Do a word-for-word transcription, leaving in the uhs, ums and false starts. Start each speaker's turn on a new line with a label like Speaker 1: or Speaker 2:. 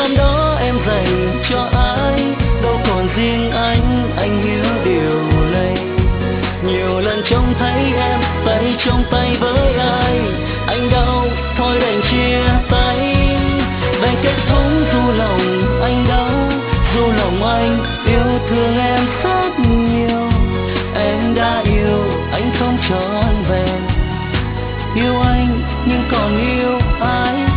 Speaker 1: đêm đó em dành cho ai, đâu còn riêng anh, anh hiểu điều này. Nhiều lần trông thấy em tay trong tay với ai, anh đau thôi đành chia tay. Đành kết thúc dù lòng anh đau, dù lòng anh yêu thương em rất nhiều. Em đã yêu anh không trọn vẹn, yêu anh nhưng còn yêu ai.